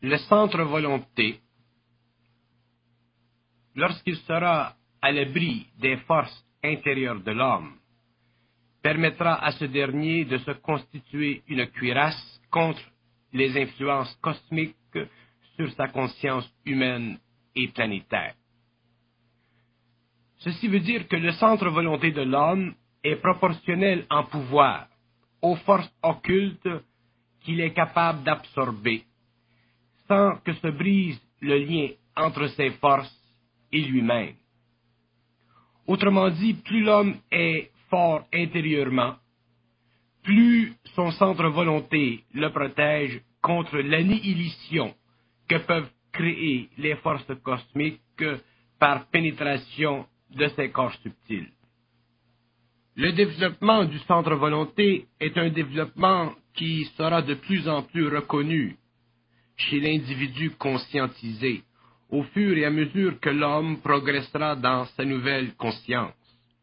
Le centre volonté, lorsqu'il sera à l'abri des forces intérieures de l'homme, permettra à ce dernier de se constituer une cuirasse contre les influences cosmiques sur sa conscience humaine et planétaire. Ceci veut dire que le centre volonté de l'homme est proportionnel en pouvoir aux forces occultes qu'il est capable d'absorber, sans que se brise le lien entre ses forces et lui-même. Autrement dit, plus l'homme est fort intérieurement, plus son centre volonté le protège contre l'annihilation que peuvent créer les forces cosmiques par pénétration de ses corps subtils. Le développement du centre volonté est un développement qui sera de plus en plus reconnu chez l'individu conscientisé au fur et à mesure que l'homme progressera dans sa nouvelle conscience.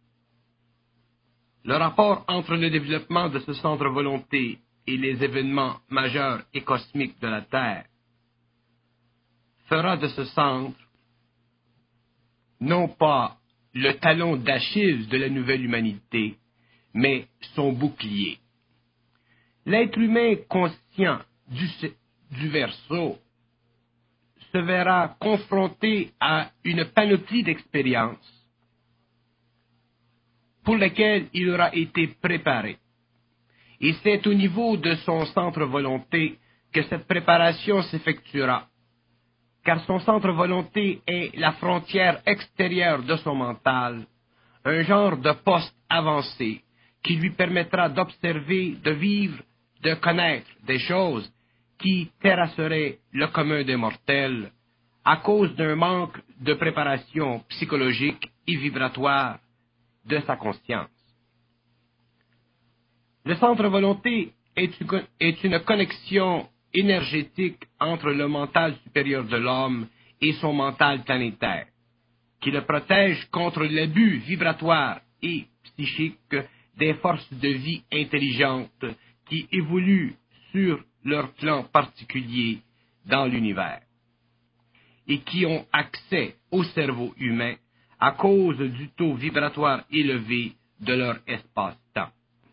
Le rapport entre le développement de ce centre volonté et les événements majeurs et cosmiques de la Terre fera de ce centre non pas le talon d'Achille de la nouvelle humanité, mais son bouclier. L'être humain conscient du Verseau se verra confronté à une panoplie d'expériences pour lesquelles il aura été préparé. Et c'est au niveau de son centre volonté que cette préparation s'effectuera, car son centre volonté est la frontière extérieure de son mental, un genre de poste avancé qui lui permettra d'observer, de vivre, de connaître des choses qui terrasseraient le commun des mortels à cause d'un manque de préparation psychologique et vibratoire de sa conscience. Le centre volonté est une connexion énergétique entre le mental supérieur de l'homme et son mental planétaire, qui le protège contre l'abus vibratoire et psychique des forces de vie intelligentes qui évoluent sur leur plan particulier dans l'univers et qui ont accès au cerveau humain à cause du taux vibratoire élevé de leur espace-temps.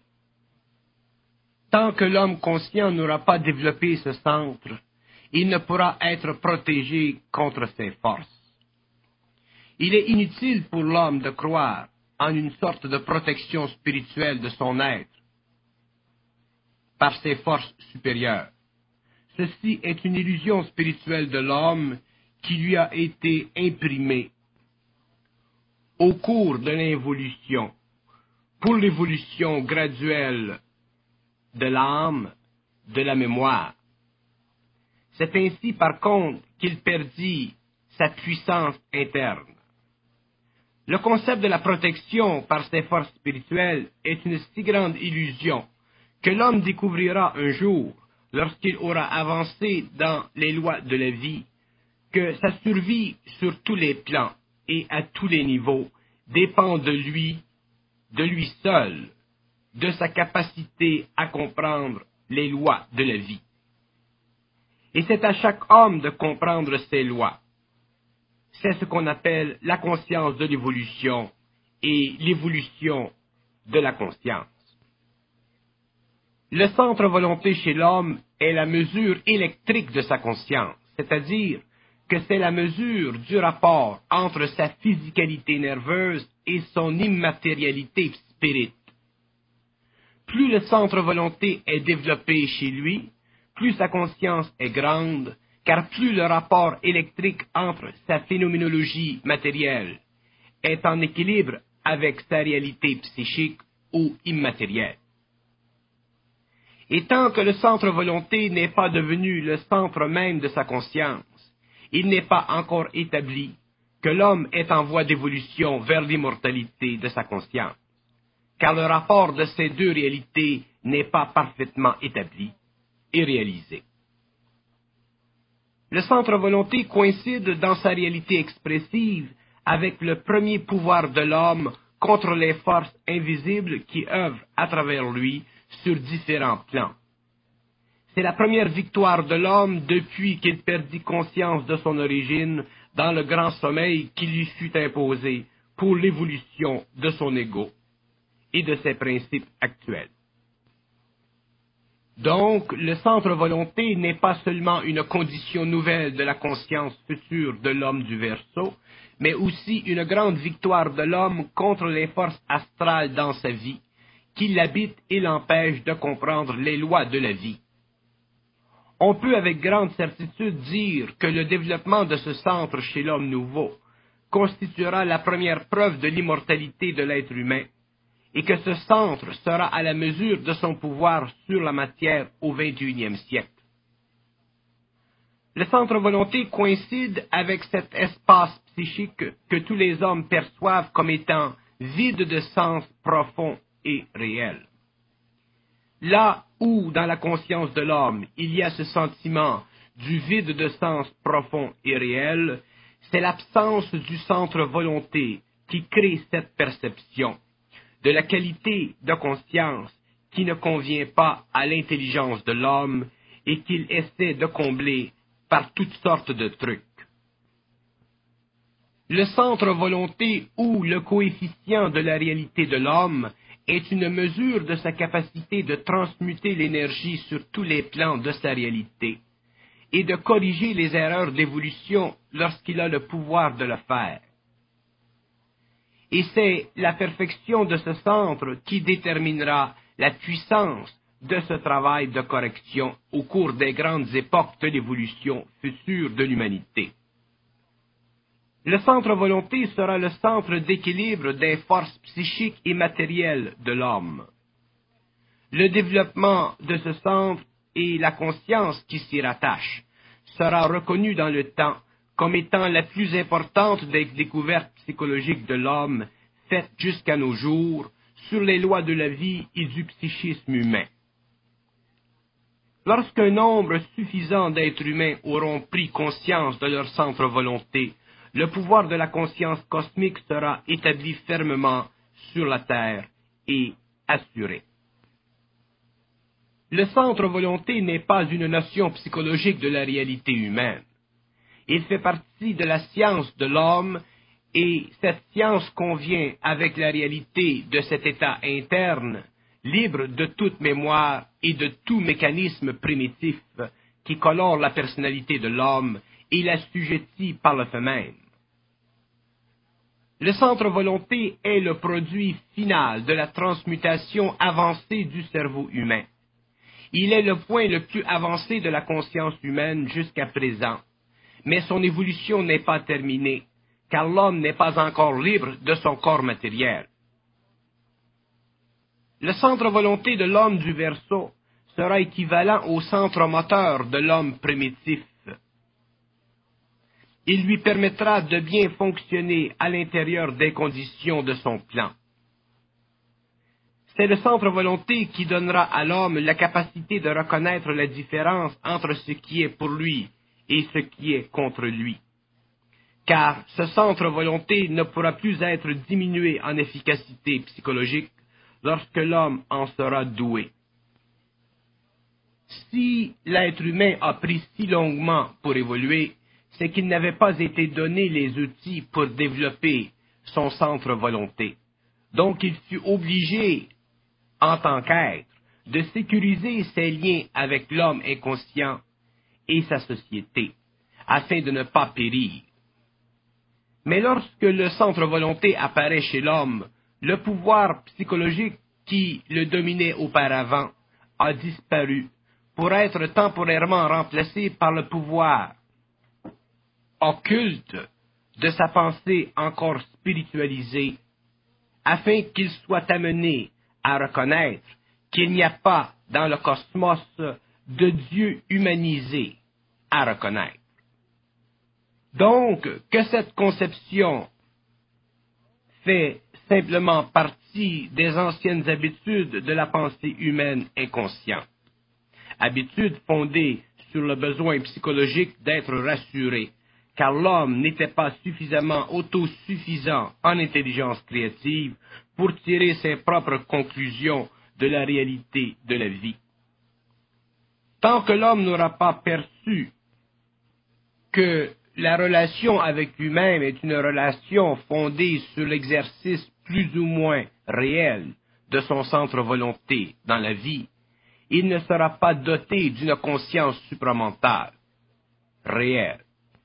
Tant que l'homme conscient n'aura pas développé ce centre, il ne pourra être protégé contre ses forces. Il est inutile pour l'homme de croire en une sorte de protection spirituelle de son être par ses forces supérieures. Ceci est une illusion spirituelle de l'homme qui lui a été imprimée au cours de l'involution, pour l'évolution graduelle de l'âme, de la mémoire. C'est ainsi, par contre, qu'il perdit sa puissance interne. Le concept de la protection par ses forces spirituelles est une si grande illusion que l'homme découvrira un jour, lorsqu'il aura avancé dans les lois de la vie, que sa survie sur tous les plans et à tous les niveaux dépend de lui seul, de sa capacité à comprendre les lois de la vie. Et c'est à chaque homme de comprendre ces lois. C'est ce qu'on appelle la conscience de l'évolution et l'évolution de la conscience. Le centre volonté chez l'homme est la mesure électrique de sa conscience, c'est-à-dire que c'est la mesure du rapport entre sa physicalité nerveuse et son immatérialité spirite. Plus le centre volonté est développé chez lui, plus sa conscience est grande, car plus le rapport électrique entre sa phénoménologie matérielle est en équilibre avec sa réalité psychique ou immatérielle. Et tant que le centre volonté n'est pas devenu le centre même de sa conscience, il n'est pas encore établi que l'homme est en voie d'évolution vers l'immortalité de sa conscience, car le rapport de ces deux réalités n'est pas parfaitement établi et réalisé. Le centre volonté coïncide dans sa réalité expressive avec le premier pouvoir de l'homme contre les forces invisibles qui œuvrent à travers lui sur différents plans. C'est la première victoire de l'homme depuis qu'il perdit conscience de son origine dans le grand sommeil qui lui fut imposé pour l'évolution de son ego et de ses principes actuels. Donc, le centre-volonté n'est pas seulement une condition nouvelle de la conscience future de l'homme du Verseau, mais aussi une grande victoire de l'homme contre les forces astrales dans sa vie, qui l'habitent et l'empêchent de comprendre les lois de la vie. On peut avec grande certitude dire que le développement de ce centre chez l'homme nouveau constituera la première preuve de l'immortalité de l'être humain, et que ce centre sera à la mesure de son pouvoir sur la matière au XXIe siècle. Le centre-volonté coïncide avec cet espace psychique que tous les hommes perçoivent comme étant vide de sens profond et réel. Là où, dans la conscience de l'homme, il y a ce sentiment du vide de sens profond et réel, c'est l'absence du centre-volonté qui crée cette perception de la qualité de conscience qui ne convient pas à l'intelligence de l'homme et qu'il essaie de combler par toutes sortes de trucs. Le centre-volonté ou le coefficient de la réalité de l'homme est une mesure de sa capacité de transmuter l'énergie sur tous les plans de sa réalité et de corriger les erreurs d'évolution lorsqu'il a le pouvoir de le faire. Et c'est la perfection de ce centre qui déterminera la puissance de ce travail de correction au cours des grandes époques de l'évolution future de l'humanité. Le centre-volonté sera le centre d'équilibre des forces psychiques et matérielles de l'homme. Le développement de ce centre et la conscience qui s'y rattache sera reconnu dans le temps comme étant la plus importante des découvertes psychologiques de l'homme faites jusqu'à nos jours sur les lois de la vie et du psychisme humain. Lorsqu'un nombre suffisant d'êtres humains auront pris conscience de leur centre-volonté, le pouvoir de la conscience cosmique sera établi fermement sur la Terre et assuré. Le centre-volonté n'est pas une notion psychologique de la réalité humaine. Il fait partie de la science de l'homme et cette science convient avec la réalité de cet état interne, libre de toute mémoire et de tout mécanisme primitif qui colore la personnalité de l'homme et l'assujettit par le fait même. Le centre-volonté est le produit final de la transmutation avancée du cerveau humain. Il est le point le plus avancé de la conscience humaine jusqu'à présent. Mais son évolution n'est pas terminée, car l'homme n'est pas encore libre de son corps matériel. Le centre-volonté de l'homme du Verseau sera équivalent au centre moteur de l'homme primitif. Il lui permettra de bien fonctionner à l'intérieur des conditions de son plan. C'est le centre-volonté qui donnera à l'homme la capacité de reconnaître la différence entre ce qui est pour lui et ce qui est contre lui. Car ce centre-volonté ne pourra plus être diminué en efficacité psychologique lorsque l'homme en sera doué. Si l'être humain a pris si longuement pour évoluer, c'est qu'il n'avait pas été donné les outils pour développer son centre-volonté. Donc il fut obligé, en tant qu'être, de sécuriser ses liens avec l'homme inconscient et sa société, afin de ne pas périr. Mais lorsque le centre-volonté apparaît chez l'homme, le pouvoir psychologique qui le dominait auparavant a disparu pour être temporairement remplacé par le pouvoir occulte de sa pensée encore spiritualisée, afin qu'il soit amené à reconnaître qu'il n'y a pas dans le cosmos de Dieu humanisé à reconnaître. Donc, que cette conception fait simplement partie des anciennes habitudes de la pensée humaine inconsciente. Habitudes fondées sur le besoin psychologique d'être rassuré, car l'homme n'était pas suffisamment autosuffisant en intelligence créative pour tirer ses propres conclusions de la réalité de la vie. Tant que l'homme n'aura pas perçu que la relation avec lui-même est une relation fondée sur l'exercice plus ou moins réel de son centre volonté dans la vie, il ne sera pas doté d'une conscience supramentale, réelle.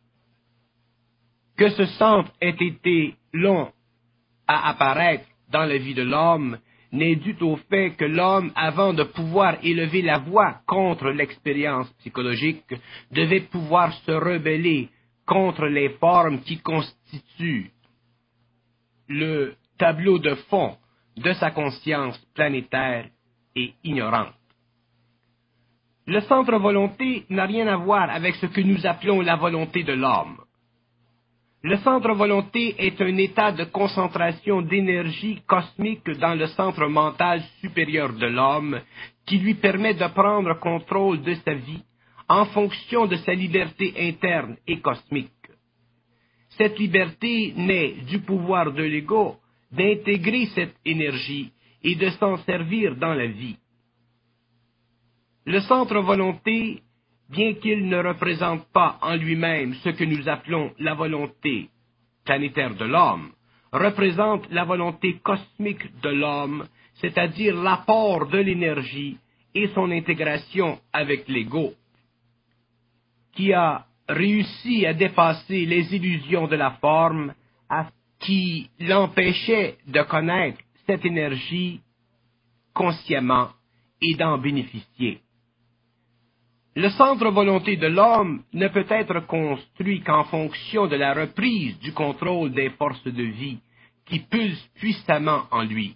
Que ce centre ait été long à apparaître dans la vie de l'homme n'est dû au fait que l'homme, avant de pouvoir élever la voix contre l'expérience psychologique, devait pouvoir se rebeller contre les formes qui constituent le tableau de fond de sa conscience planétaire et ignorante. Le centre volonté n'a rien à voir avec ce que nous appelons la volonté de l'homme. Le centre volonté est un état de concentration d'énergie cosmique dans le centre mental supérieur de l'homme qui lui permet de prendre contrôle de sa vie en fonction de sa liberté interne et cosmique. Cette liberté naît du pouvoir de l'ego d'intégrer cette énergie et de s'en servir dans la vie. Le centre volonté, bien qu'il ne représente pas en lui-même ce que nous appelons la volonté planétaire de l'homme, représente la volonté cosmique de l'homme, c'est-à-dire l'apport de l'énergie et son intégration avec l'ego, qui a réussi à dépasser les illusions de la forme qui l'empêchaient de connaître cette énergie consciemment et d'en bénéficier. Le centre volonté de l'homme ne peut être construit qu'en fonction de la reprise du contrôle des forces de vie qui pulsent puissamment en lui.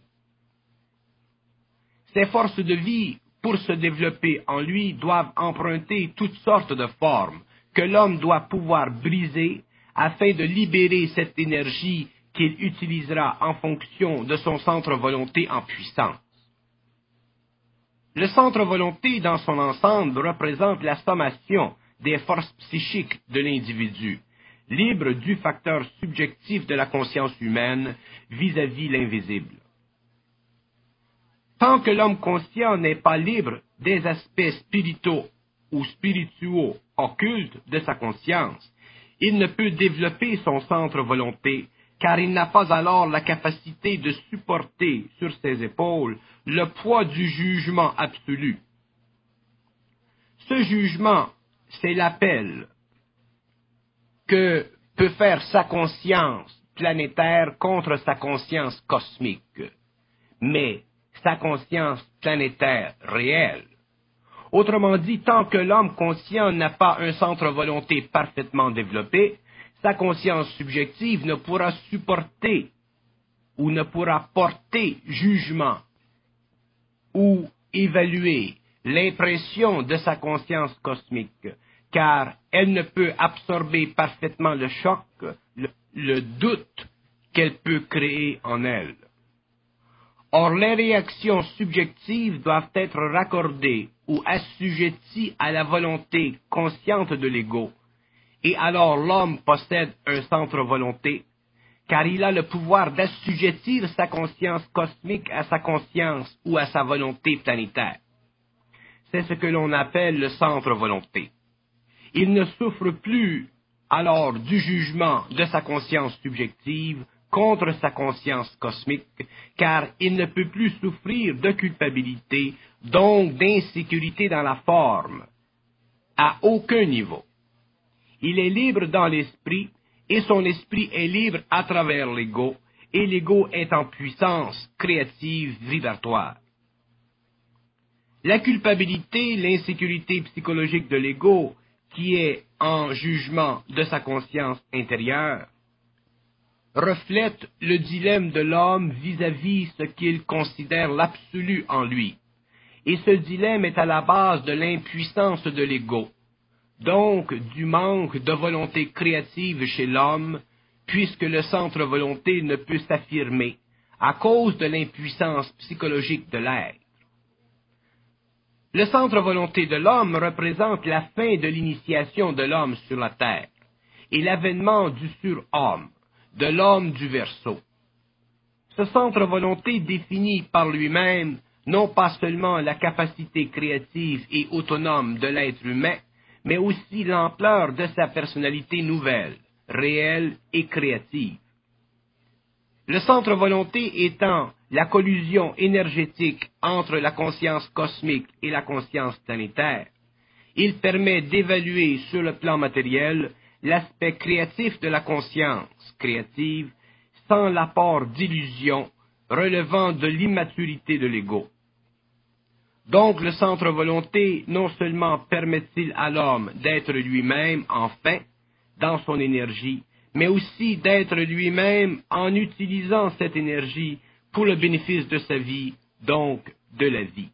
Ces forces de vie, pour se développer en lui, doivent emprunter toutes sortes de formes que l'homme doit pouvoir briser afin de libérer cette énergie qu'il utilisera en fonction de son centre volonté en puissance. Le centre volonté dans son ensemble représente la sommation des forces psychiques de l'individu, libre du facteur subjectif de la conscience humaine vis-à-vis l'invisible. Tant que l'homme conscient n'est pas libre des aspects spirituaux ou spirituaux occultes de sa conscience, il ne peut développer son centre volonté, car il n'a pas alors la capacité de supporter sur ses épaules le poids du jugement absolu. Ce jugement, c'est l'appel que peut faire sa conscience planétaire contre sa conscience cosmique, mais sa conscience planétaire réelle. Autrement dit, tant que l'homme conscient n'a pas un centre volonté parfaitement développé, sa conscience subjective ne pourra supporter ou ne pourra porter jugement ou évaluer l'impression de sa conscience cosmique, car elle ne peut absorber parfaitement le choc, le doute qu'elle peut créer en elle. Or, les réactions subjectives doivent être raccordées ou assujetties à la volonté consciente de l'ego, et alors l'homme possède un centre volonté, car il a le pouvoir d'assujettir sa conscience cosmique à sa conscience ou à sa volonté planétaire. C'est ce que l'on appelle le centre volonté. Il ne souffre plus alors du jugement de sa conscience subjective contre sa conscience cosmique, car il ne peut plus souffrir de culpabilité, donc d'insécurité dans la forme, à aucun niveau. Il est libre dans l'esprit, et son esprit est libre à travers l'ego, et l'ego est en puissance créative vibratoire. La culpabilité, l'insécurité psychologique de l'ego, qui est en jugement de sa conscience intérieure, reflète le dilemme de l'homme vis-à-vis ce qu'il considère l'absolu en lui. Et ce dilemme est à la base de l'impuissance de l'ego, donc du manque de volonté créative chez l'homme, puisque le centre volonté ne peut s'affirmer à cause de l'impuissance psychologique de l'être. Le centre volonté de l'homme représente la fin de l'initiation de l'homme sur la terre et l'avènement du surhomme, de l'homme du Verseau. Ce centre volonté définit par lui-même non pas seulement la capacité créative et autonome de l'être humain, mais aussi l'ampleur de sa personnalité nouvelle, réelle et créative. Le centre volonté étant la collusion énergétique entre la conscience cosmique et la conscience planétaire, il permet d'évaluer sur le plan matériel l'aspect créatif de la conscience créative sans l'apport d'illusions relevant de l'immaturité de l'ego. Donc le centre volonté non seulement permet-il à l'homme d'être lui-même enfin dans son énergie, mais aussi d'être lui-même en utilisant cette énergie pour le bénéfice de sa vie, donc de la vie.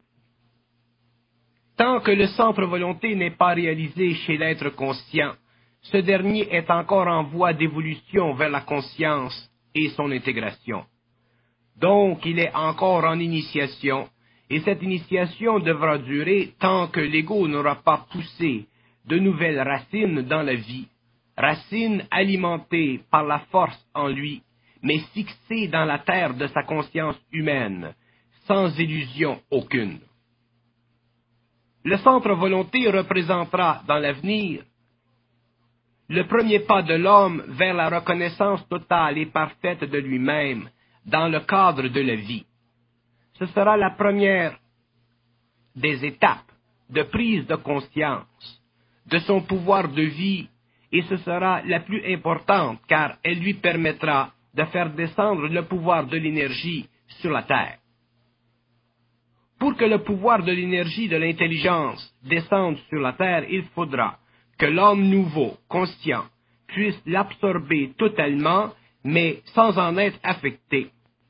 Tant que le centre volonté n'est pas réalisé chez l'être conscient, ce dernier est encore en voie d'évolution vers la conscience et son intégration. Donc il est encore en initiation, et cette initiation devra durer tant que l'ego n'aura pas poussé de nouvelles racines dans la vie, racines alimentées par la force en lui, mais fixées dans la terre de sa conscience humaine, sans illusion aucune. Le centre volonté représentera dans l'avenir le premier pas de l'homme vers la reconnaissance totale et parfaite de lui-même dans le cadre de la vie. Ce sera la première des étapes de prise de conscience de son pouvoir de vie et ce sera la plus importante car elle lui permettra de faire descendre le pouvoir de l'énergie sur la terre. Pour que le pouvoir de l'énergie de l'intelligence descende sur la terre, il faudra que l'homme nouveau, conscient, puisse l'absorber totalement, mais sans en être affecté.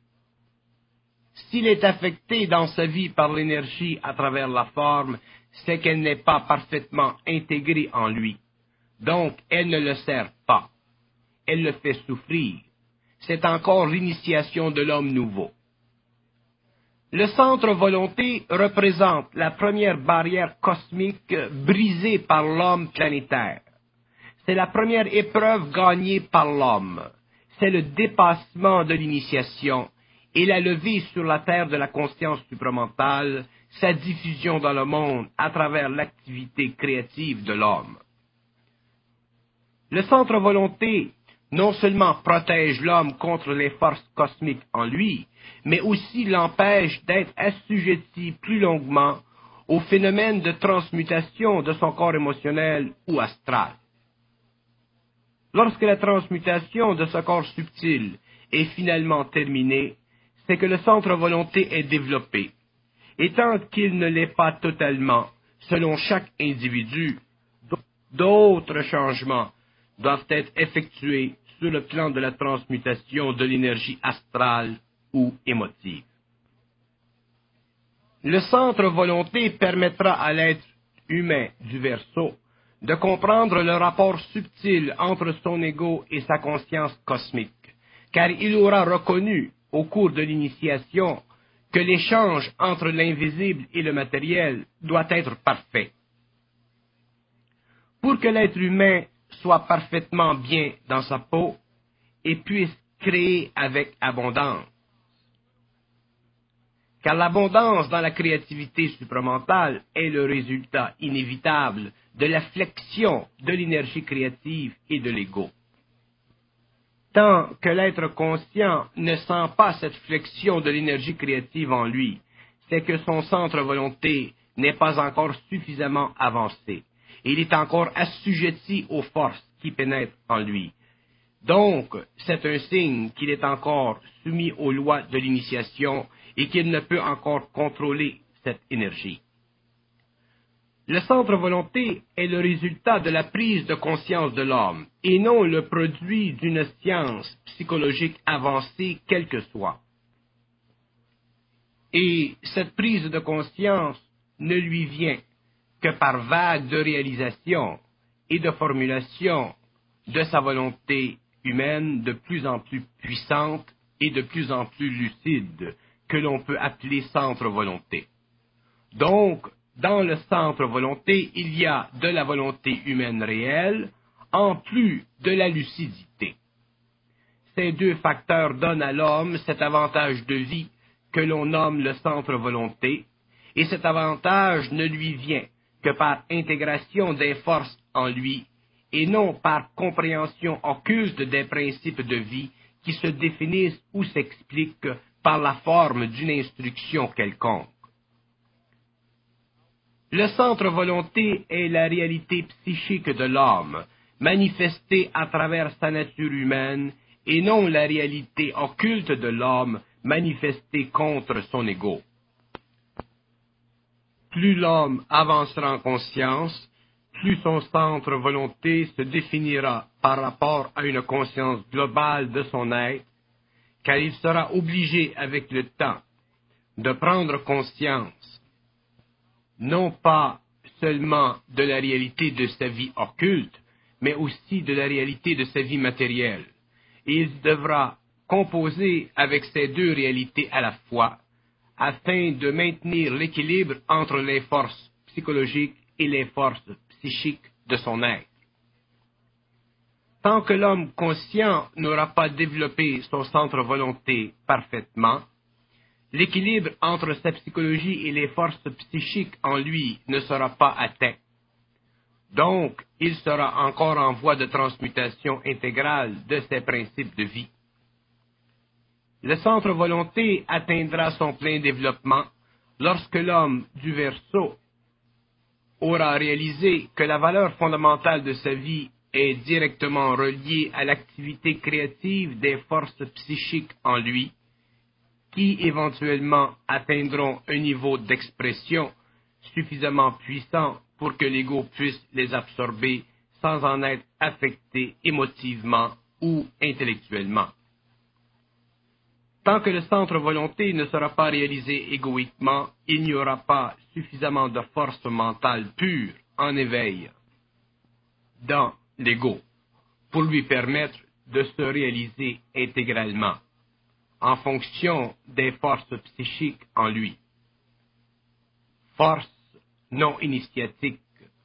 S'il est affecté dans sa vie par l'énergie à travers la forme, c'est qu'elle n'est pas parfaitement intégrée en lui. Donc, elle ne le sert pas. Elle le fait souffrir. C'est encore l'initiation de l'homme nouveau. Le centre volonté représente la première barrière cosmique brisée par l'homme planétaire. C'est la première épreuve gagnée par l'homme. C'est le dépassement de l'initiation et la levée sur la terre de la conscience supramentale, sa diffusion dans le monde à travers l'activité créative de l'homme. Le centre volonté non seulement protège l'homme contre les forces cosmiques en lui, mais aussi l'empêche d'être assujetti plus longuement au phénomène de transmutation de son corps émotionnel ou astral. Lorsque la transmutation de ce corps subtil est finalement terminée, c'est que le centre volonté est développé. Et tant qu'il ne l'est pas totalement, selon chaque individu, d'autres changements doivent être effectués sur le plan de la transmutation de l'énergie astrale ou émotive. Le centre volonté permettra à l'être humain du Verseau de comprendre le rapport subtil entre son ego et sa conscience cosmique, car il aura reconnu au cours de l'initiation que l'échange entre l'invisible et le matériel doit être parfait. Pour que l'être humain soit parfaitement bien dans sa peau et puisse créer avec abondance. Car l'abondance dans la créativité supramentale est le résultat inévitable de la flexion de l'énergie créative et de l'ego. Tant que l'être conscient ne sent pas cette flexion de l'énergie créative en lui, c'est que son centre volonté n'est pas encore suffisamment avancé. Il est encore assujetti aux forces qui pénètrent en lui. Donc, c'est un signe qu'il est encore soumis aux lois de l'initiation et qu'il ne peut encore contrôler cette énergie. Le centre volonté est le résultat de la prise de conscience de l'homme et non le produit d'une science psychologique avancée quelle que soit. Et cette prise de conscience ne lui vient que par vagues de réalisation et de formulation de sa volonté humaine de plus en plus puissante et de plus en plus lucide que l'on peut appeler centre volonté. Donc, dans le centre volonté, il y a de la volonté humaine réelle, en plus de la lucidité. Ces deux facteurs donnent à l'homme cet avantage de vie que l'on nomme le centre volonté, et cet avantage ne lui vient que par intégration des forces en lui, et non par compréhension occulte des principes de vie qui se définissent ou s'expliquent par la forme d'une instruction quelconque. Le centre volonté est la réalité psychique de l'homme, manifestée à travers sa nature humaine, et non la réalité occulte de l'homme, manifestée contre son ego. Plus l'homme avancera en conscience, plus son centre volonté se définira par rapport à une conscience globale de son être, car il sera obligé avec le temps de prendre conscience non pas seulement de la réalité de sa vie occulte, mais aussi de la réalité de sa vie matérielle. Et il devra composer avec ces deux réalités à la fois, afin de maintenir l'équilibre entre les forces psychologiques et les forces psychiques de son être. Tant que l'homme conscient n'aura pas développé son centre volonté parfaitement, l'équilibre entre sa psychologie et les forces psychiques en lui ne sera pas atteint. Donc, il sera encore en voie de transmutation intégrale de ses principes de vie. Le centre volonté atteindra son plein développement lorsque l'homme du Verseau aura réalisé que la valeur fondamentale de sa vie est directement reliée à l'activité créative des forces psychiques en lui, qui éventuellement atteindront un niveau d'expression suffisamment puissant pour que l'ego puisse les absorber sans en être affecté émotivement ou intellectuellement. Tant que le centre volonté ne sera pas réalisé égoïquement, il n'y aura pas suffisamment de force mentale pure en éveil dans l'ego pour lui permettre de se réaliser intégralement en fonction des forces psychiques en lui. Force non initiatique.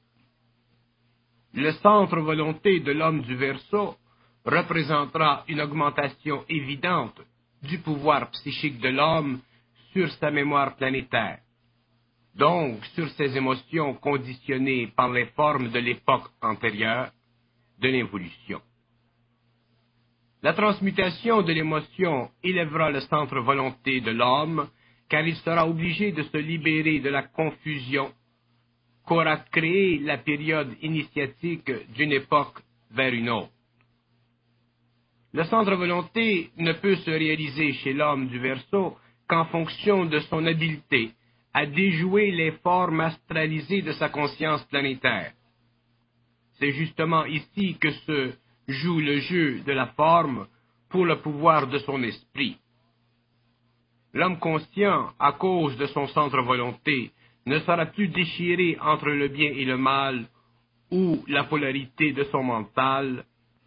Le centre volonté de l'homme du Verseau représentera une augmentation évidente du pouvoir psychique de l'homme sur sa mémoire planétaire, donc sur ses émotions conditionnées par les formes de l'époque antérieure de l'évolution. La transmutation de l'émotion élèvera le centre volonté de l'homme, car il sera obligé de se libérer de la confusion qu'aura créée la période initiatique d'une époque vers une autre. Le centre volonté ne peut se réaliser chez l'homme du Verseau qu'en fonction de son habileté à déjouer les formes astralisées de sa conscience planétaire. C'est justement ici que se joue le jeu de la forme pour le pouvoir de son esprit. L'homme conscient, à cause de son centre volonté, ne sera plus déchiré entre le bien et le mal ou la polarité de son mental,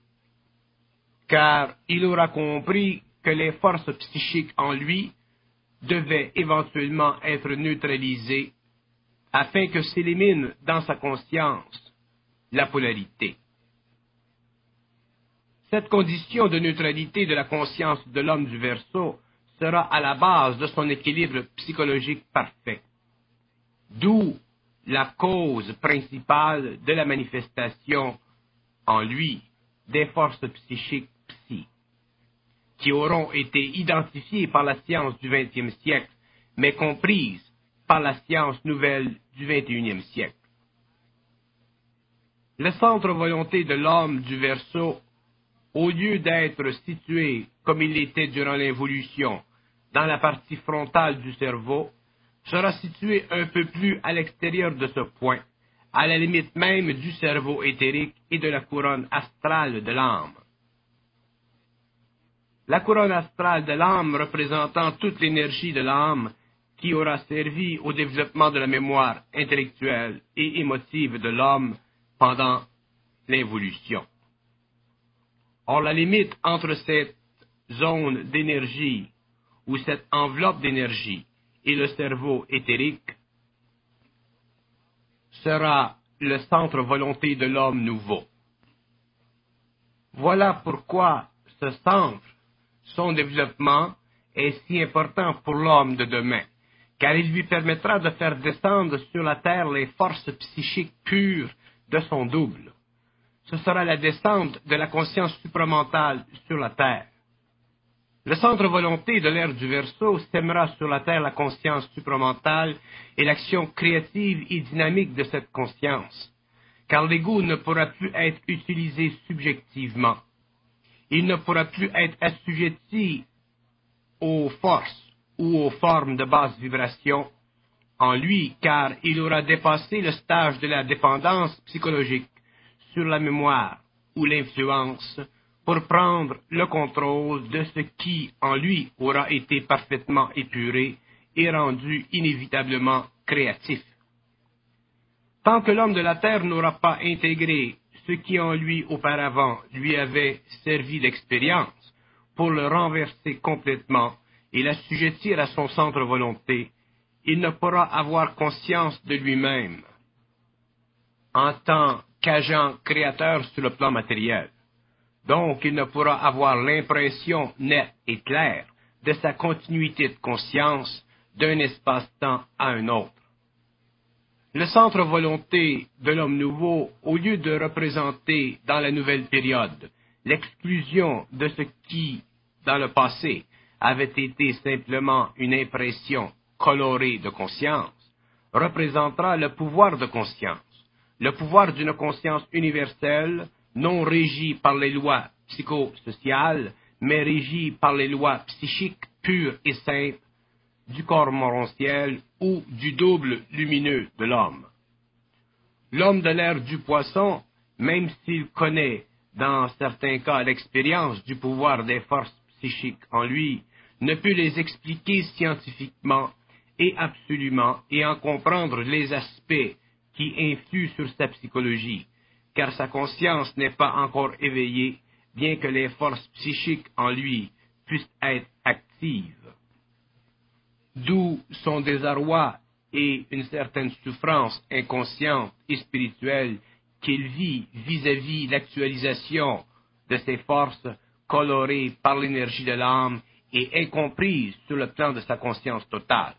car il aura compris que les forces psychiques en lui devaient éventuellement être neutralisées afin que s'élimine dans sa conscience la polarité. Cette condition de neutralité de la conscience de l'homme du Verseau sera à la base de son équilibre psychologique parfait, d'où la cause principale de la manifestation en lui des forces psychiques psy, qui auront été identifiées par la science du XXe siècle, mais comprises par la science nouvelle du XXIe siècle. Le centre volonté de l'homme du Verseau, au lieu d'être situé, comme il l'était durant l'évolution, dans la partie frontale du cerveau, sera situé un peu plus à l'extérieur de ce point, à la limite même du cerveau éthérique et de la couronne astrale de l'âme. La couronne astrale de l'âme représentant toute l'énergie de l'âme qui aura servi au développement de la mémoire intellectuelle et émotive de l'homme pendant l'évolution. Or, la limite entre cette zone d'énergie ou cette enveloppe d'énergie et le cerveau éthérique sera le centre volonté de l'homme nouveau. Voilà pourquoi ce centre, son développement est si important pour l'homme de demain, car il lui permettra de faire descendre sur la terre les forces psychiques pures de son double. Ce sera la descente de la conscience supramentale sur la terre. Le centre volonté de l'ère du Verseau sèmera sur la terre la conscience supramentale et l'action créative et dynamique de cette conscience, car l'ego ne pourra plus être utilisé subjectivement. Il ne pourra plus être assujetti aux forces ou aux formes de basse vibration en lui, car il aura dépassé le stage de la dépendance psychologique sur la mémoire ou l'influence pour prendre le contrôle de ce qui, en lui, aura été parfaitement épuré et rendu inévitablement créatif. Tant que l'homme de la terre n'aura pas intégré ce qui en lui auparavant lui avait servi d'expérience pour le renverser complètement et l'assujettir à son centre volonté, il ne pourra avoir conscience de lui-même en tant qu'agent créateur sur le plan matériel. Donc, il ne pourra avoir l'impression nette et claire de sa continuité de conscience d'un espace-temps à un autre. Le centre volonté de l'homme nouveau, au lieu de représenter dans la nouvelle période l'exclusion de ce qui, dans le passé, avait été simplement une impression colorée de conscience, représentera le pouvoir de conscience, le pouvoir d'une conscience universelle, non régie par les lois psychosociales, mais régie par les lois psychiques pures et simples du corps morontiel ou du double lumineux de l'homme. L'homme de l'ère du poisson, même s'il connaît dans certains cas l'expérience du pouvoir des forces psychiques en lui, ne peut les expliquer scientifiquement et absolument et en comprendre les aspects qui influent sur sa psychologie, car sa conscience n'est pas encore éveillée, bien que les forces psychiques en lui puissent être actives. D'où son désarroi et une certaine souffrance inconsciente et spirituelle qu'il vit vis-à-vis l'actualisation de ses forces colorées par l'énergie de l'âme et incomprises sur le plan de sa conscience totale.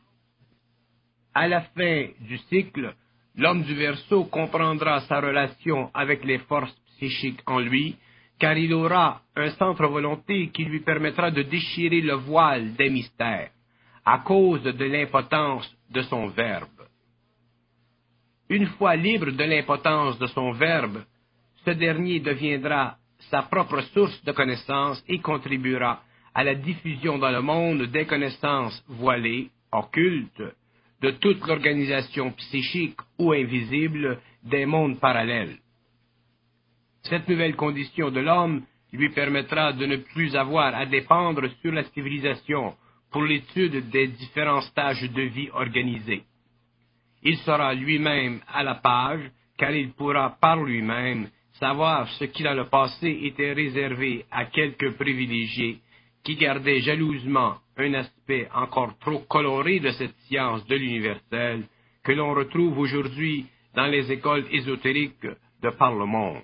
À la fin du cycle, l'homme du Verseau comprendra sa relation avec les forces psychiques en lui, car il aura un centre volonté qui lui permettra de déchirer le voile des mystères, à cause de l'impotence de son verbe. Une fois libre de l'impotence de son verbe, ce dernier deviendra sa propre source de connaissances et contribuera à la diffusion dans le monde des connaissances voilées, occultes, de toute l'organisation psychique ou invisible des mondes parallèles. Cette nouvelle condition de l'homme lui permettra de ne plus avoir à dépendre sur la civilisation pour l'étude des différents stages de vie organisés. Il sera lui-même à la page, car il pourra par lui-même savoir ce qui dans le passé était réservé à quelques privilégiés qui gardaient jalousement un aspect encore trop coloré de cette science de l'universel que l'on retrouve aujourd'hui dans les écoles ésotériques de par le monde.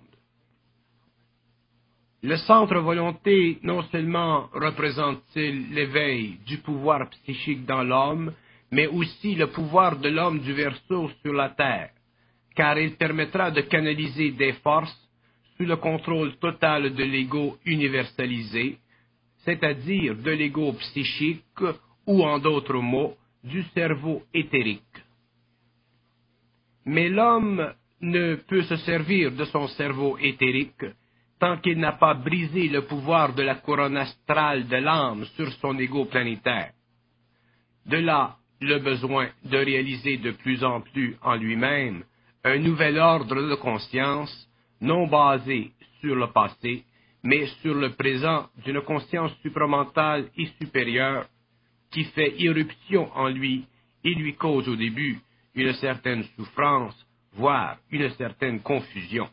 Le centre volonté non seulement représente-t-il l'éveil du pouvoir psychique dans l'homme, mais aussi le pouvoir de l'homme du Verseau sur la terre, car il permettra de canaliser des forces sous le contrôle total de l'ego universalisé, c'est-à-dire de l'ego psychique ou, en d'autres mots, du cerveau éthérique. Mais l'homme ne peut se servir de son cerveau éthérique tant qu'il n'a pas brisé le pouvoir de la couronne astrale de l'âme sur son ego planétaire. De là, le besoin de réaliser de plus en plus en lui-même un nouvel ordre de conscience, non basé sur le passé, mais sur le présent d'une conscience supramentale et supérieure qui fait irruption en lui et lui cause au début une certaine souffrance, voire une certaine confusion.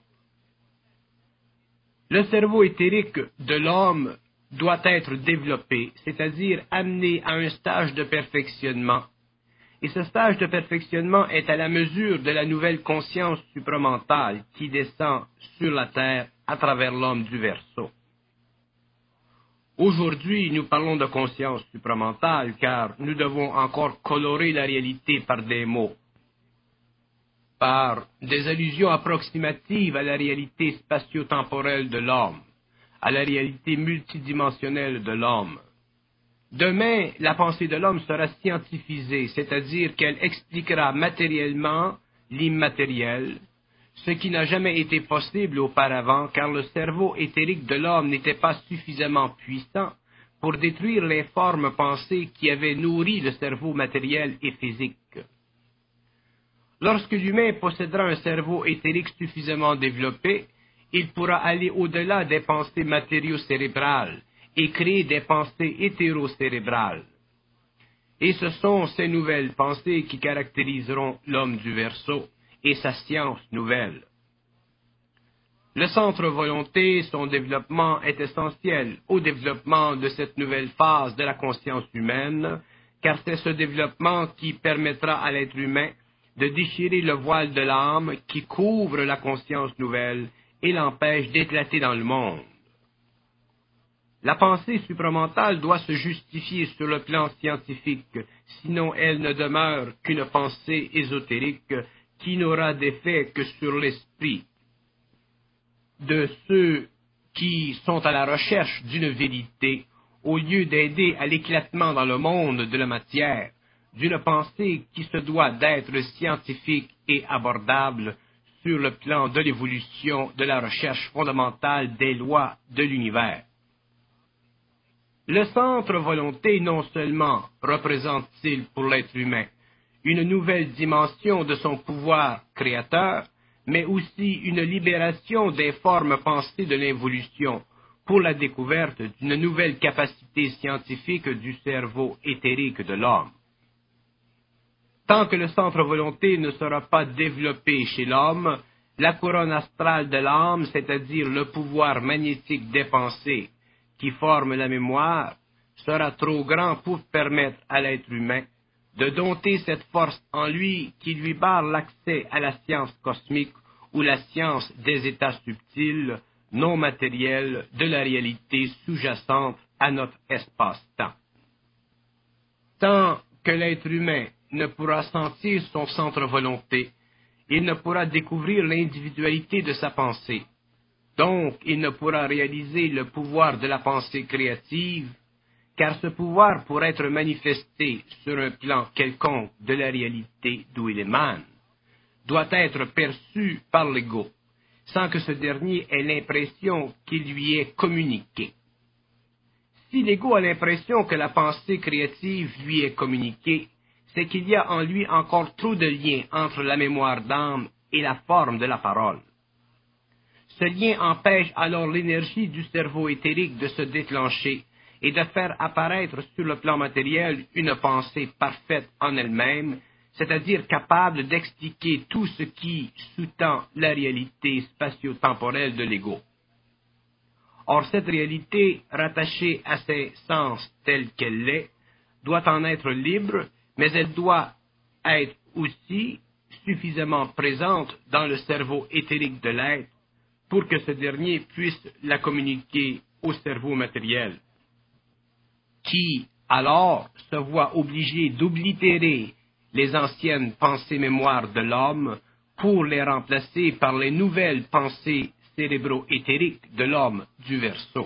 Le cerveau éthérique de l'homme doit être développé, c'est-à-dire amené à un stage de perfectionnement. Et ce stage de perfectionnement est à la mesure de la nouvelle conscience supramentale qui descend sur la terre à travers l'homme du Verseau. Aujourd'hui, nous parlons de conscience supramentale car nous devons encore colorer la réalité par des mots, par des allusions approximatives à la réalité spatio-temporelle de l'homme, à la réalité multidimensionnelle de l'homme. Demain, la pensée de l'homme sera scientifisée, c'est-à-dire qu'elle expliquera matériellement l'immatériel, ce qui n'a jamais été possible auparavant, car le cerveau éthérique de l'homme n'était pas suffisamment puissant pour détruire les formes pensées qui avaient nourri le cerveau matériel et physique. Lorsque l'humain possédera un cerveau éthérique suffisamment développé, il pourra aller au-delà des pensées matériaux-cérébrales et créer des pensées hétérocérébrales. Et ce sont ces nouvelles pensées qui caractériseront l'homme du Verseau et sa science nouvelle. Le centre volonté, son développement est essentiel au développement de cette nouvelle phase de la conscience humaine, car c'est ce développement qui permettra à l'être humain de déchirer le voile de l'âme qui couvre la conscience nouvelle et l'empêche d'éclater dans le monde. La pensée supramentale doit se justifier sur le plan scientifique, sinon elle ne demeure qu'une pensée ésotérique qui n'aura d'effet que sur l'esprit de ceux qui sont à la recherche d'une vérité, au lieu d'aider à l'éclatement dans le monde de la matière, d'une pensée qui se doit d'être scientifique et abordable sur le plan de l'évolution de la recherche fondamentale des lois de l'univers. Le centre volonté non seulement représente-t-il pour l'être humain une nouvelle dimension de son pouvoir créateur, mais aussi une libération des formes pensées de l'évolution pour la découverte d'une nouvelle capacité scientifique du cerveau éthérique de l'homme. Tant que le centre volonté ne sera pas développé chez l'homme, la couronne astrale de l'âme, c'est-à-dire le pouvoir magnétique des pensées qui forme la mémoire, sera trop grand pour permettre à l'être humain de dompter cette force en lui qui lui barre l'accès à la science cosmique ou la science des états subtils, non matériels de la réalité sous-jacente à notre espace-temps. Tant que l'être humain ne pourra sentir son centre volonté, il ne pourra découvrir l'individualité de sa pensée. Donc, il ne pourra réaliser le pouvoir de la pensée créative, car ce pouvoir, pour être manifesté sur un plan quelconque de la réalité d'où il émane, doit être perçu par l'ego, sans que ce dernier ait l'impression qu'il lui est communiqué. Si l'ego a l'impression que la pensée créative lui est communiquée, c'est qu'il y a en lui encore trop de liens entre la mémoire d'âme et la forme de la parole. Ce lien empêche alors l'énergie du cerveau éthérique de se déclencher et de faire apparaître sur le plan matériel une pensée parfaite en elle-même, c'est-à-dire capable d'expliquer tout ce qui sous-tend la réalité spatio-temporelle de l'ego. Or, cette réalité, rattachée à ses sens telle qu'elle l'est, doit en être libre, mais elle doit être aussi suffisamment présente dans le cerveau éthérique de l'être pour que ce dernier puisse la communiquer au cerveau matériel, qui, alors, se voit obligé d'oblitérer les anciennes pensées-mémoires de l'homme pour les remplacer par les nouvelles pensées cérébro-éthériques de l'homme du Verseau.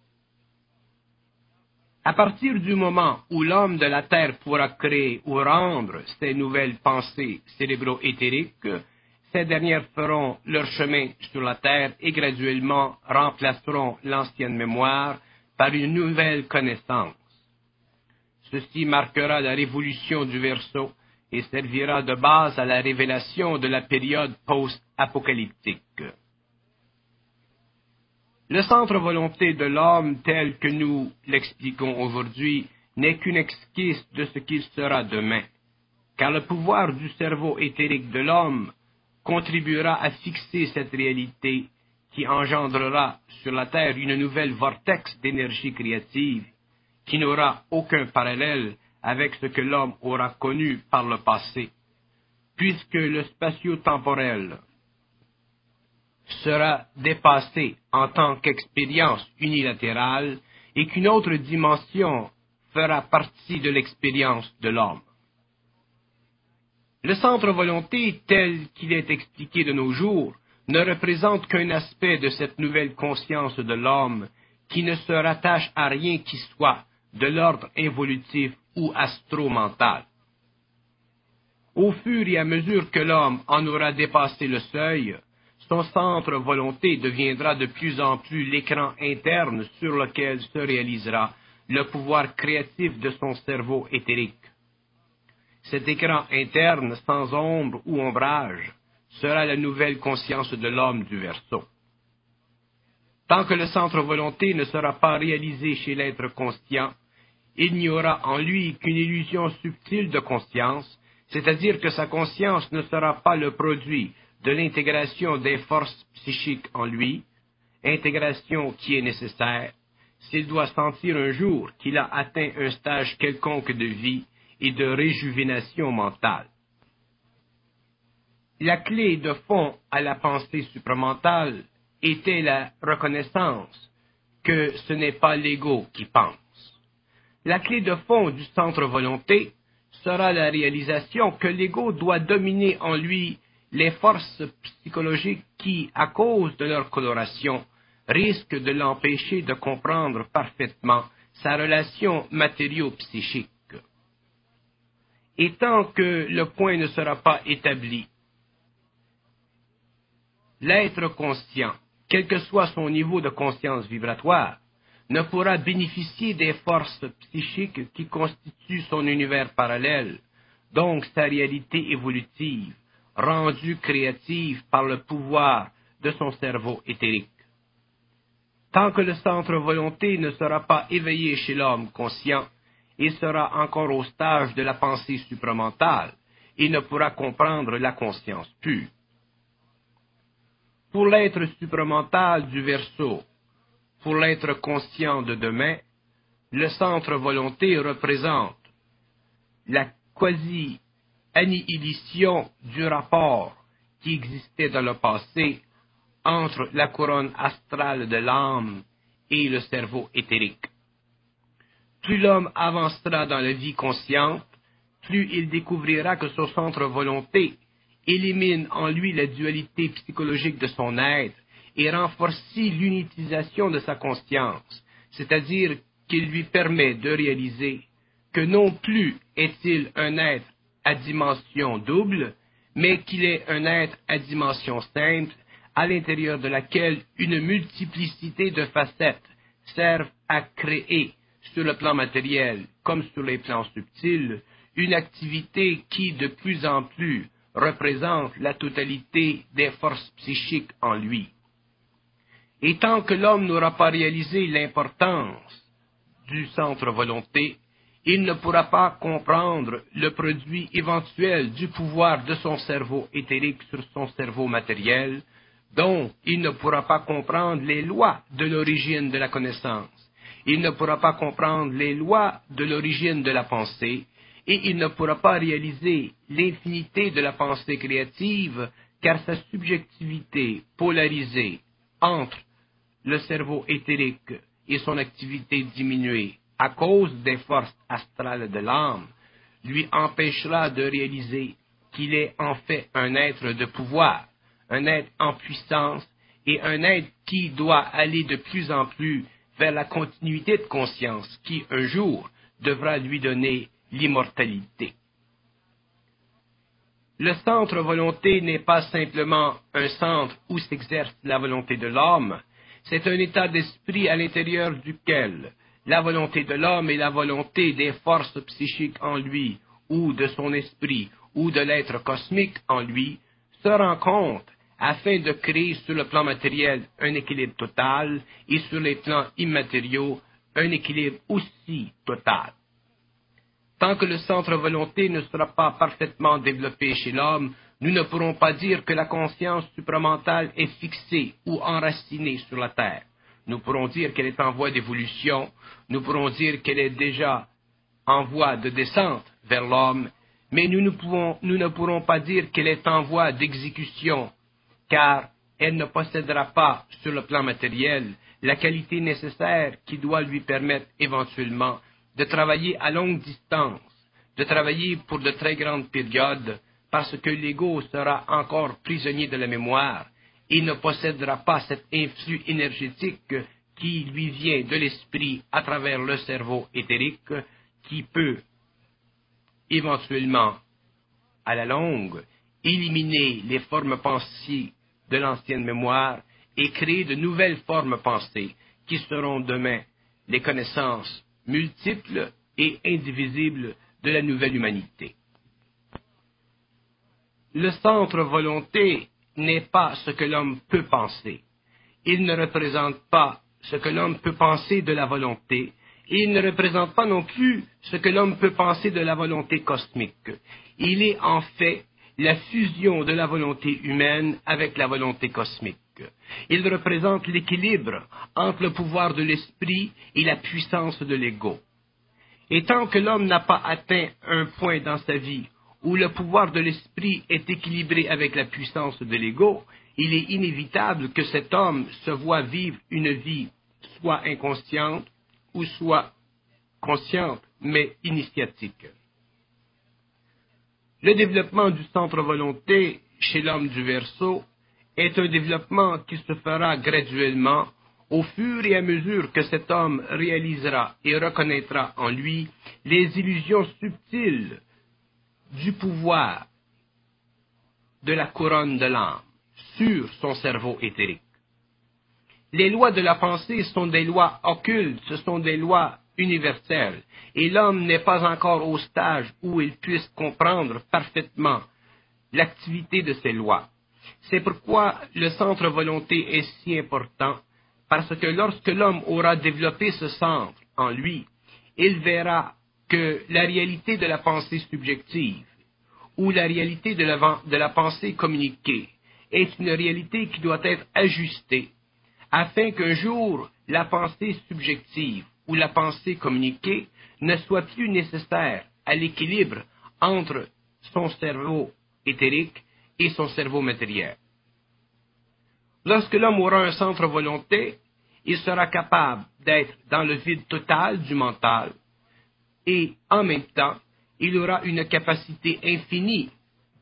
À partir du moment où l'homme de la Terre pourra créer ou rendre ces nouvelles pensées cérébro-éthériques, ces dernières feront leur chemin sur la Terre et graduellement remplaceront l'ancienne mémoire par une nouvelle connaissance. Ceci marquera la révolution du Verseau et servira de base à la révélation de la période post-apocalyptique. Le centre volonté de l'homme tel que nous l'expliquons aujourd'hui n'est qu'une esquisse de ce qu'il sera demain, car le pouvoir du cerveau éthérique de l'homme contribuera à fixer cette réalité qui engendrera sur la Terre une nouvelle vortex d'énergie créative qui n'aura aucun parallèle avec ce que l'homme aura connu par le passé, puisque le spatio-temporel sera dépassé en tant qu'expérience unilatérale et qu'une autre dimension fera partie de l'expérience de l'homme. Le centre volonté, tel qu'il est expliqué de nos jours, ne représente qu'un aspect de cette nouvelle conscience de l'homme qui ne se rattache à rien qui soit de l'ordre involutif ou astro-mental. Au fur et à mesure que l'homme en aura dépassé le seuil, son centre volonté deviendra de plus en plus l'écran interne sur lequel se réalisera le pouvoir créatif de son cerveau éthérique. Cet écran interne, sans ombre ou ombrage, sera la nouvelle conscience de l'homme du Verseau. Tant que le centre volonté ne sera pas réalisé chez l'être conscient, il n'y aura en lui qu'une illusion subtile de conscience, c'est-à-dire que sa conscience ne sera pas le produit de l'intégration des forces psychiques en lui, intégration qui est nécessaire, s'il doit sentir un jour qu'il a atteint un stage quelconque de vie et de réjuvénation mentale. La clé de fond à la pensée supramentale était la reconnaissance que ce n'est pas l'ego qui pense. La clé de fond du centre volonté sera la réalisation que l'ego doit dominer en lui les forces psychologiques qui, à cause de leur coloration, risquent de l'empêcher de comprendre parfaitement sa relation matériau-psychique. Et tant que le point ne sera pas établi, l'être conscient, quel que soit son niveau de conscience vibratoire, ne pourra bénéficier des forces psychiques qui constituent son univers parallèle, donc sa réalité évolutive, rendue créative par le pouvoir de son cerveau éthérique. Tant que le centre volonté ne sera pas éveillé chez l'homme conscient, il sera encore au stage de la pensée supramentale et ne pourra comprendre la conscience pure. Pour l'être supramental du Verseau, pour l'être conscient de demain, le centre volonté représente la quasi-annihilation du rapport qui existait dans le passé entre la couronne astrale de l'âme et le cerveau éthérique. Plus l'homme avancera dans la vie consciente, plus il découvrira que son centre volonté élimine en lui la dualité psychologique de son être et renforce l'unitisation de sa conscience, c'est-à-dire qu'il lui permet de réaliser que non plus est-il un être à dimension double, mais qu'il est un être à dimension simple, à l'intérieur de laquelle une multiplicité de facettes servent à créer, sur le plan matériel comme sur les plans subtils, une activité qui de plus en plus représente la totalité des forces psychiques en lui. Et tant que l'homme n'aura pas réalisé l'importance du centre volonté, il ne pourra pas comprendre le produit éventuel du pouvoir de son cerveau éthérique sur son cerveau matériel, donc il ne pourra pas comprendre les lois de l'origine de la connaissance, il ne pourra pas comprendre les lois de l'origine de la pensée, et il ne pourra pas réaliser l'infinité de la pensée créative, car sa subjectivité polarisée entre le cerveau éthérique et son activité diminuée à cause des forces astrales de l'âme, lui empêchera de réaliser qu'il est en fait un être de pouvoir, un être en puissance et un être qui doit aller de plus en plus vers la continuité de conscience qui, un jour, devra lui donner l'immortalité. Le centre volonté n'est pas simplement un centre où s'exerce la volonté de l'homme, c'est un état d'esprit à l'intérieur duquel la volonté de l'homme et la volonté des forces psychiques en lui, ou de son esprit, ou de l'être cosmique en lui, se rencontrent afin de créer sur le plan matériel un équilibre total et sur les plans immatériaux un équilibre aussi total. Tant que le centre volonté ne sera pas parfaitement développé chez l'homme, nous ne pourrons pas dire que la conscience supramentale est fixée ou enracinée sur la Terre. Nous pourrons dire qu'elle est en voie d'évolution, nous pourrons dire qu'elle est déjà en voie de descente vers l'homme, mais nous ne pourrons pas dire qu'elle est en voie d'exécution, car elle ne possédera pas, sur le plan matériel, la qualité nécessaire qui doit lui permettre éventuellement de travailler à longue distance, de travailler pour de très grandes périodes, parce que l'ego sera encore prisonnier de la mémoire et ne possédera pas cet influx énergétique qui lui vient de l'esprit à travers le cerveau éthérique, qui peut éventuellement, à la longue, éliminer les formes pensées de l'ancienne mémoire et créer de nouvelles formes pensées qui seront demain les connaissances multiples et indivisibles de la nouvelle humanité. Le centre volonté n'est pas ce que l'homme peut penser. Il ne représente pas ce que l'homme peut penser de la volonté, et il ne représente pas non plus ce que l'homme peut penser de la volonté cosmique. Il est en fait la fusion de la volonté humaine avec la volonté cosmique. Il représente l'équilibre entre le pouvoir de l'esprit et la puissance de l'ego. Et tant que l'homme n'a pas atteint un point dans sa vie où le pouvoir de l'esprit est équilibré avec la puissance de l'ego, il est inévitable que cet homme se voie vivre une vie soit inconsciente ou soit consciente, mais initiatique. Le développement du centre volonté chez l'homme du Verseau est un développement qui se fera graduellement au fur et à mesure que cet homme réalisera et reconnaîtra en lui les illusions subtiles du pouvoir de la couronne de l'âme sur son cerveau éthérique. Les lois de la pensée sont des lois occultes, ce sont des lois universelles, et l'homme n'est pas encore au stage où il puisse comprendre parfaitement l'activité de ces lois. C'est pourquoi le centre volonté est si important, parce que lorsque l'homme aura développé ce centre en lui, il verra que la réalité de la pensée subjective ou la réalité de la pensée communiquée est une réalité qui doit être ajustée afin qu'un jour la pensée subjective ou la pensée communiquée ne soit plus nécessaire à l'équilibre entre son cerveau éthérique et son cerveau matériel. Lorsque l'homme aura un centre volonté, il sera capable d'être dans le vide total du mental et, en même temps, il aura une capacité infinie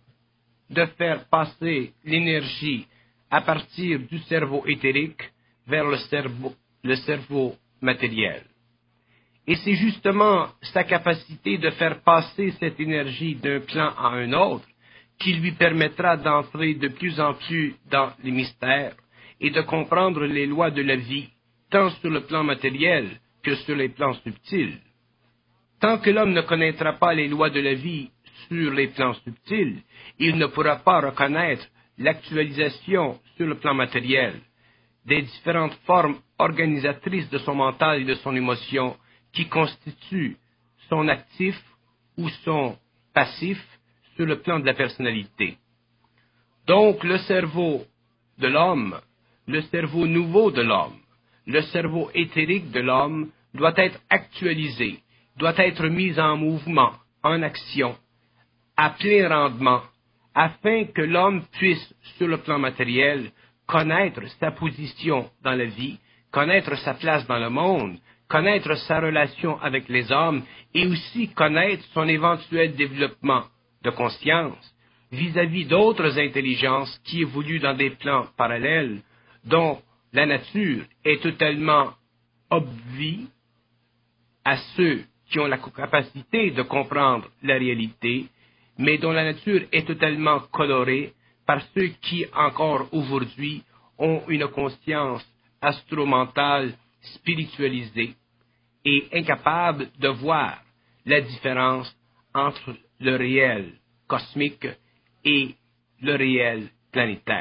de faire passer l'énergie à partir du cerveau éthérique vers le cerveau matériel. Et c'est justement sa capacité de faire passer cette énergie d'un plan à un autre qui lui permettra d'entrer de plus en plus dans les mystères et de comprendre les lois de la vie, tant sur le plan matériel que sur les plans subtils. Tant que l'homme ne connaîtra pas les lois de la vie sur les plans subtils, il ne pourra pas reconnaître l'actualisation sur le plan matériel des différentes formes organisatrices de son mental et de son émotion qui constituent son actif ou son passif sur le plan de la personnalité. Donc le cerveau de l'homme, le cerveau nouveau de l'homme, le cerveau éthérique de l'homme doit être actualisé, doit être mis en mouvement, en action, à plein rendement, afin que l'homme puisse, sur le plan matériel, connaître sa position dans la vie, connaître sa place dans le monde, connaître sa relation avec les hommes et aussi connaître son éventuel développement de conscience vis-à-vis d'autres intelligences qui évoluent dans des plans parallèles dont la nature est totalement obvie à ceux qui ont la capacité de comprendre la réalité, mais dont la nature est totalement colorée par ceux qui, encore aujourd'hui, ont une conscience astromentale spiritualisée et incapable de voir la différence entre le réel cosmique et le réel planétaire.